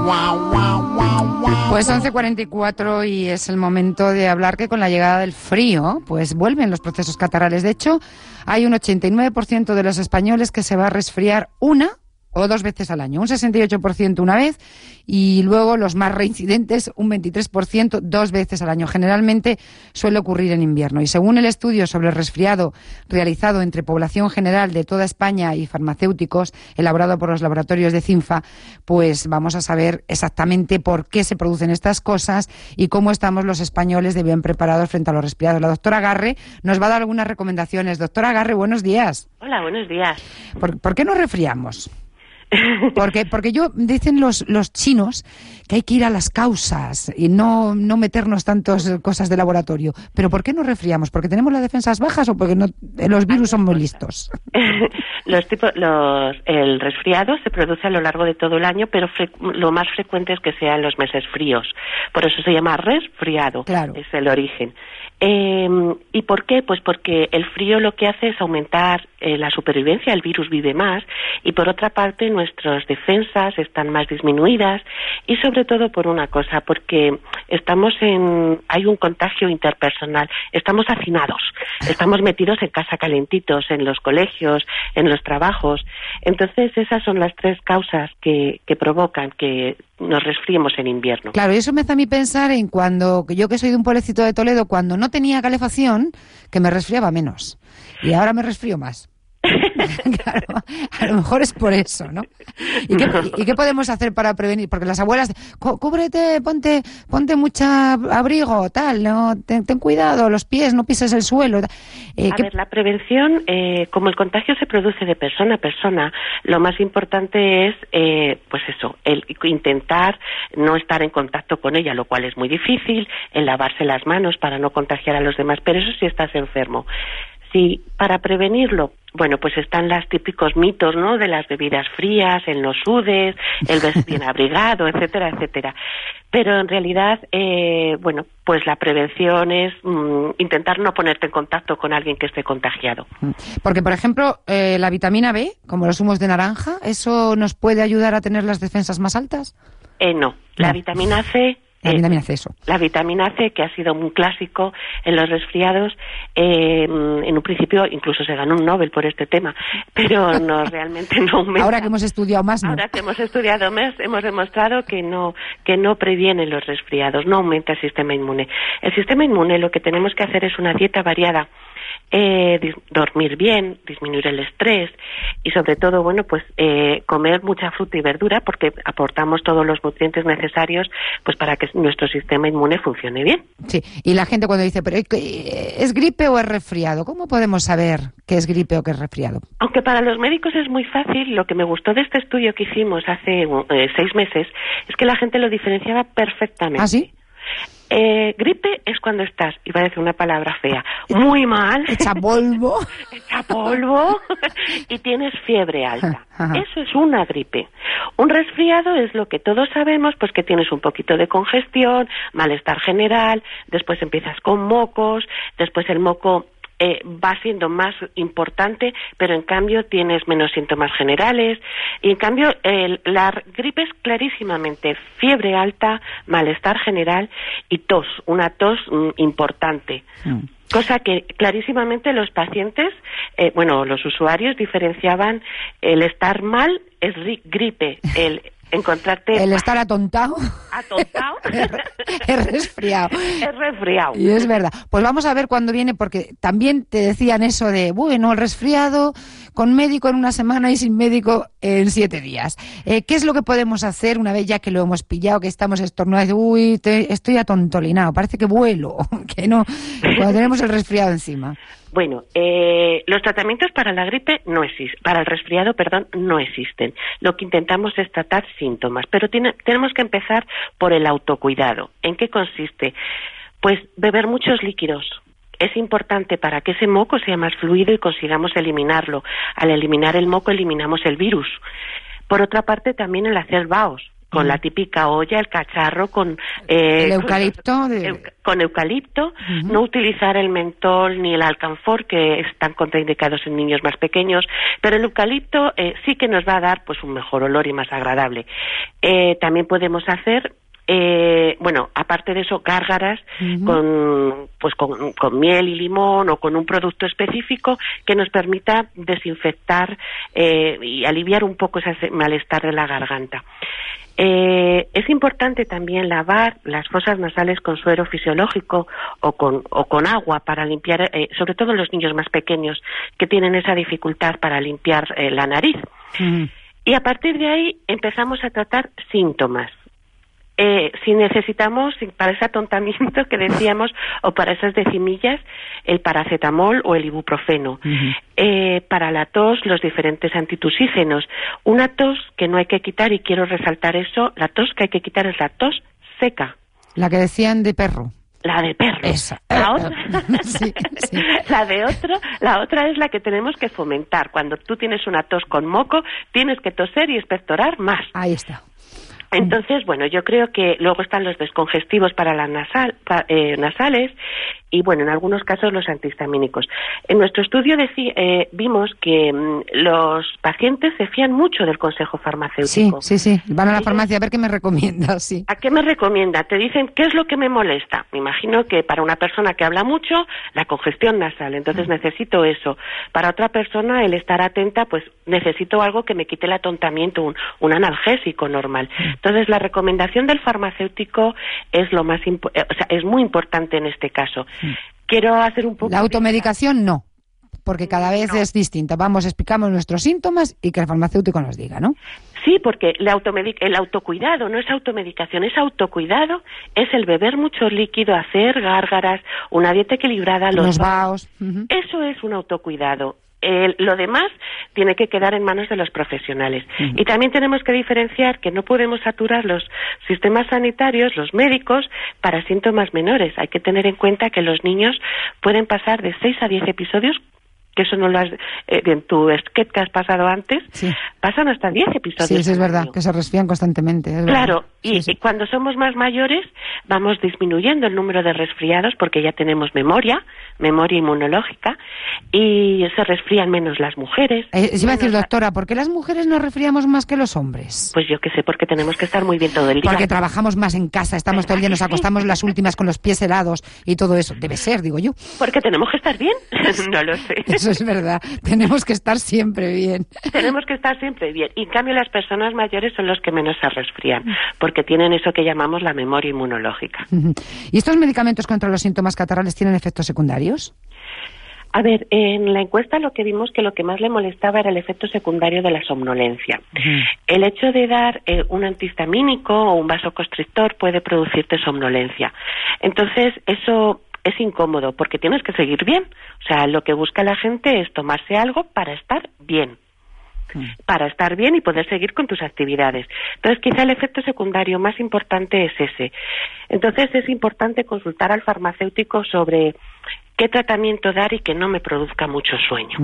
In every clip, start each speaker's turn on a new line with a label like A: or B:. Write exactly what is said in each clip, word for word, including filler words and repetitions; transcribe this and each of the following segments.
A: Pues once cuarenta y cuatro y es el momento de hablar que con la llegada del frío, pues vuelven los procesos catarrales. De hecho, hay un ochenta y nueve por ciento de los españoles que se va a resfriar una o dos veces al año, un sesenta y ocho por ciento una vez y luego los más reincidentes, un veintitrés por ciento dos veces al año. Generalmente suele ocurrir en invierno y según el estudio sobre el resfriado realizado entre población general de toda España y farmacéuticos, elaborado por los laboratorios de CINFA, pues vamos a saber exactamente por qué se producen estas cosas y cómo estamos los españoles de bien preparados frente a los resfriados. La doctora Garre nos va a dar algunas recomendaciones. Doctora Garre, buenos días.
B: Hola, buenos días.
A: ¿Por, ¿por qué nos resfriamos? Porque, porque yo, dicen los, los chinos que hay que ir a las causas y no, no meternos tantas cosas de laboratorio. ¿Pero por qué nos resfriamos? ¿Porque tenemos las defensas bajas o porque no, los virus son muy listos?
B: Los tipos, los, el resfriado se produce a lo largo de todo el año, pero fre, lo más frecuente es que sea en los meses fríos. Por eso se llama resfriado,
A: claro.
B: Es el origen. Eh, ¿Y por qué? Pues porque el frío lo que hace es aumentar eh, la supervivencia, el virus vive más, y por otra parte nuestras defensas están más disminuidas, y sobre todo por una cosa, porque estamos en, hay un contagio interpersonal, estamos hacinados, estamos metidos en casa calentitos, en los colegios, en los trabajos. Entonces esas son las tres causas que, que provocan que nos resfriemos en invierno.
A: Claro, y eso me hace a mí pensar en cuando, yo que soy de un pueblecito de Toledo, cuando no tenía calefacción, que me resfriaba menos. Y ahora me resfrío más. Claro, a lo mejor es por eso, ¿no? ¿Y qué, ¿Y qué podemos hacer para prevenir? Porque las abuelas, cúbrete, ponte, ponte mucha abrigo, tal, no, ten, ten cuidado, los pies, no pises el suelo.
B: Eh, a ¿qué? ver, la prevención, eh, como el contagio se produce de persona a persona, lo más importante es, eh, pues eso, el intentar no estar en contacto con ella, lo cual es muy difícil, el lavarse las manos para no contagiar a los demás, pero eso si estás enfermo. Sí, para prevenirlo, bueno, pues están los típicos mitos, ¿no?, de las bebidas frías, el no sudes, el ves bien abrigado, etcétera, etcétera. Pero en realidad, eh, bueno, pues la prevención es mm, intentar no ponerte en contacto con alguien que esté contagiado.
A: Porque, por ejemplo, eh, la vitamina B, como los zumos de naranja, ¿eso nos puede ayudar a tener las defensas más altas?
B: Eh, no, la no. vitamina C...
A: La vitamina C, eso.
B: La vitamina C, que ha sido un clásico en los resfriados, eh, en un principio incluso se ganó un Nobel por este tema, pero no, realmente no aumenta.
A: Ahora que hemos estudiado más, ¿no?
B: Ahora que hemos estudiado más, hemos demostrado que no, que no previene los resfriados, no aumenta el sistema inmune. El sistema inmune, lo que tenemos que hacer es una dieta variada, eh, dis- dormir bien, disminuir el estrés y sobre todo, bueno, pues eh, comer mucha fruta y verdura porque aportamos todos los nutrientes necesarios pues para que nuestro sistema inmune funcione bien.
A: Sí, y la gente cuando dice, pero ¿es gripe o es resfriado? ¿Cómo podemos saber qué es gripe o qué es resfriado?
B: Aunque para los médicos es muy fácil, lo que me gustó de este estudio que hicimos hace eh, seis meses es que la gente lo diferenciaba perfectamente.
A: ¿Ah, sí?
B: Eh, gripe es cuando estás, iba a decir una palabra fea, muy mal,
A: hecha polvo,
B: hecha polvo y tienes fiebre alta. Ajá. Eso es una gripe. Un resfriado es lo que todos sabemos, pues que tienes un poquito de congestión, malestar general, después empiezas con mocos, después el moco Eh, va siendo más importante, pero en cambio tienes menos síntomas generales y en cambio eh, la gripe es clarísimamente fiebre alta, malestar general y tos, una tos mm, importante. Mm. Cosa que clarísimamente los pacientes, eh, bueno, los usuarios diferenciaban el estar mal es gripe, el encontrarte...
A: El estar atontado.
B: Atontado.
A: Es resfriado.
B: Es resfriado.
A: Y es verdad. Pues vamos a ver cuándo viene, porque también te decían eso de, bueno, el resfriado con médico en una semana y sin médico en siete días. Eh, ¿Qué es lo que podemos hacer una vez ya que lo hemos pillado, que estamos estornudados? Uy, te, estoy atontolinado, parece que vuelo, que no, cuando tenemos el resfriado encima.
B: Bueno, eh, los tratamientos para la gripe no existen, para el resfriado, perdón, no existen. Lo que intentamos es tratar síntomas, pero tiene, tenemos que empezar por el autocuidado. ¿En qué consiste? Pues beber muchos líquidos. Es importante para que ese moco sea más fluido y consigamos eliminarlo. Al eliminar el moco eliminamos el virus. Por otra parte, también el hacer vaos. con la típica olla, el cacharro, con... Eh,
A: el eucalipto.
B: Con,
A: de...
B: eu, con eucalipto, uh-huh. No utilizar el mentol ni el alcanfor, que están contraindicados en niños más pequeños, pero el eucalipto eh, sí que nos va a dar pues un mejor olor y más agradable. Eh, también podemos hacer... Eh, bueno, aparte de eso, gárgaras uh-huh. con, pues con, con miel y limón o con un producto específico que nos permita desinfectar eh, y aliviar un poco ese malestar de la garganta. Eh, es importante también lavar las fosas nasales con suero fisiológico o con, o con agua para limpiar, eh, sobre todo los niños más pequeños que tienen esa dificultad para limpiar eh, la nariz. Uh-huh. Y a partir de ahí empezamos a tratar síntomas. Eh, si necesitamos, para ese atontamiento que decíamos, o para esas decimillas, el paracetamol o el ibuprofeno. Uh-huh. Eh, para la tos, los diferentes antitusígenos. Una tos que no hay que quitar, y quiero resaltar eso, la tos que hay que quitar es la tos seca.
A: La que decían de perro.
B: La de perro.
A: Esa.
B: La otra,
A: sí, sí.
B: la de otro, la otra es la que tenemos que fomentar. Cuando tú tienes una tos con moco, tienes que toser y expectorar más.
A: Ahí está.
B: Entonces, bueno, yo creo que luego están los descongestivos para las nasal, pa, eh, nasales y, bueno, en algunos casos los antihistamínicos. En nuestro estudio decí, eh, vimos que mm, los pacientes se fían mucho del consejo farmacéutico.
A: Sí, sí, sí. Van a la farmacia a ver qué me recomienda, sí.
B: ¿A qué me recomienda? Te dicen, ¿qué es lo que me molesta? Me imagino que para una persona que habla mucho, la congestión nasal. Entonces, mm. necesito eso. Para otra persona, el estar atenta, pues necesito algo que me quite el atontamiento, un, un analgésico normal. Mm. Entonces, la recomendación del farmacéutico es lo más impo- o sea, es muy importante en este caso. Quiero hacer un poco...
A: La automedicación de... no, porque cada vez no. es distinta. Vamos, explicamos nuestros síntomas y que el farmacéutico nos diga, ¿no?
B: Sí, porque la automedic- el autocuidado no es automedicación, es autocuidado, es el beber mucho líquido, hacer gárgaras, una dieta equilibrada, los,
A: los vaos.
B: Uh-huh. Eso es un autocuidado. Eh, lo demás tiene que quedar en manos de los profesionales. Uh-huh. Y también tenemos que diferenciar que no podemos saturar los sistemas sanitarios, los médicos, para síntomas menores. Hay que tener en cuenta que los niños pueden pasar de seis a diez episodios, que eso no lo has, eh, en tu sketch que has pasado antes, sí. pasan hasta diez episodios.
A: Sí, eso es verdad, que se resfrían constantemente. Es
B: claro,
A: verdad.
B: y, sí, sí. y cuando somos más mayores vamos disminuyendo el número de resfriados porque ya tenemos memoria, memoria inmunológica, y se resfrían menos las mujeres.
A: Eh, iba a decir, doctora, ¿por qué las mujeres nos resfriamos más que los hombres?
B: Pues yo qué sé, porque tenemos que estar muy bien todo el día.
A: Porque trabajamos más en casa, estamos todo el día, nos acostamos las últimas con los pies helados y todo eso. Debe ser, digo yo.
B: Porque tenemos que estar bien, no lo sé.
A: Eso es verdad, tenemos que estar siempre bien.
B: Tenemos que estar siempre bien. Y en cambio las personas mayores son los que menos se resfrían, porque tienen eso que llamamos la memoria inmunológica.
A: ¿Y estos medicamentos contra los síntomas catarrales tienen efectos secundarios?
B: A ver, en la encuesta lo que vimos que lo que más le molestaba era el efecto secundario de la somnolencia. Uh-huh. El hecho de dar eh, un antihistamínico o un vasoconstrictor puede producirte somnolencia. Entonces, eso es incómodo porque tienes que seguir bien. O sea, lo que busca la gente es tomarse algo para estar bien. para estar bien y poder seguir con tus actividades. Entonces, quizá el efecto secundario más importante es ese. Entonces, es importante consultar al farmacéutico sobre qué tratamiento dar y que no me produzca mucho sueño.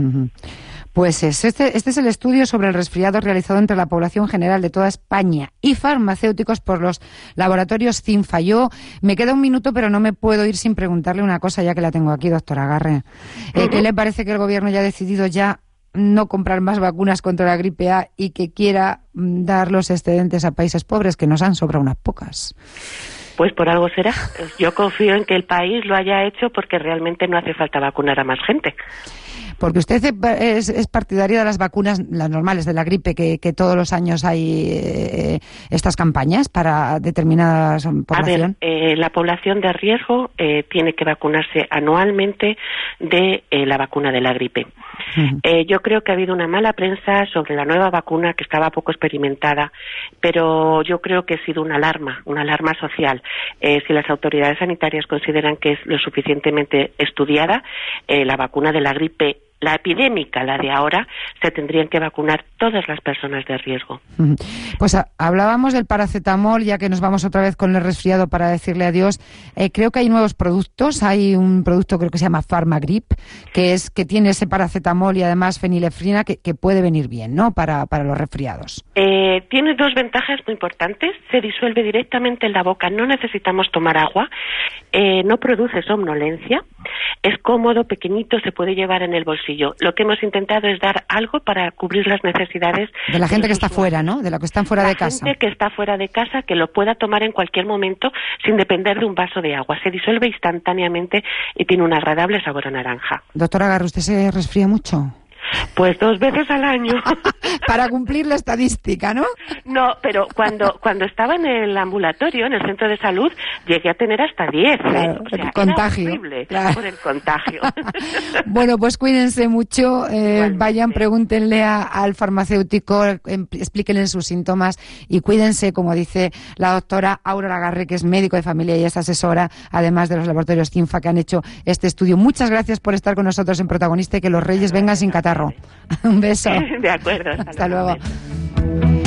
A: Pues es, este, este es el estudio sobre el resfriado realizado entre la población general de toda España y farmacéuticos por los laboratorios Cinfa. Yo me queda un minuto, pero no me puedo ir sin preguntarle una cosa, ya que la tengo aquí, doctora Garre. Eh, uh-huh. ¿Qué le parece que el gobierno ya ha decidido ya no comprar más vacunas contra la gripe A y que quiera dar los excedentes a países pobres, que nos han sobrado unas pocas?
B: Pues por algo será. Yo confío en que el país lo haya hecho porque realmente no hace falta vacunar a más gente.
A: Porque usted es, es partidaria de las vacunas, las normales de la gripe, que, que todos los años hay eh, estas campañas para determinadas población.
B: A ver, eh, la población de riesgo eh, tiene que vacunarse anualmente de eh, la vacuna de la gripe. Uh-huh. Eh, yo creo que ha habido una mala prensa sobre la nueva vacuna que estaba poco experimentada, pero yo creo que ha sido una alarma, una alarma social. Eh, si las autoridades sanitarias consideran que es lo suficientemente estudiada, eh, la vacuna de la gripe la epidémica, la de ahora, se tendrían que vacunar todas las personas de riesgo.
A: Pues a, hablábamos del paracetamol, ya que nos vamos otra vez con el resfriado para decirle adiós. Eh, creo que hay nuevos productos. Hay un producto, creo que se llama Pharmagrip, que es que tiene ese paracetamol y además fenilefrina, que, que puede venir bien, ¿no?, para, para los resfriados.
B: Eh, tiene dos ventajas muy importantes. Se disuelve directamente en la boca, no necesitamos tomar agua, eh, no produce somnolencia, es cómodo, pequeñito, se puede llevar en el bolsillo. Lo que hemos intentado es dar algo para cubrir las necesidades
A: de la gente de que está fuera, ¿no? De la que están fuera
B: la
A: de casa.
B: La gente que está fuera de casa, que lo pueda tomar en cualquier momento sin depender de un vaso de agua. Se disuelve instantáneamente y tiene un agradable sabor a naranja.
A: Doctora Garro, ¿usted se resfría mucho?
B: Pues dos veces al año.
A: Para cumplir la estadística, ¿no?
B: No, pero cuando cuando estaba en el ambulatorio, en el centro de salud, llegué a tener hasta diez.
A: Claro,
B: ¿eh? O sea,
A: el contagio.
B: Era horrible,
A: claro.
B: Por el contagio.
A: Bueno, pues cuídense mucho. Eh, vayan, pregúntenle a, al farmacéutico, em, explíquenle sus síntomas y cuídense, como dice la doctora Aurora Garre, que es médico de familia y es asesora, además de los laboratorios CINFA, que han hecho este estudio. Muchas gracias por estar con nosotros en Protagonista y que los Reyes vengan sin catarro. Un beso.
B: De acuerdo. Hasta,
A: hasta luego.
B: luego.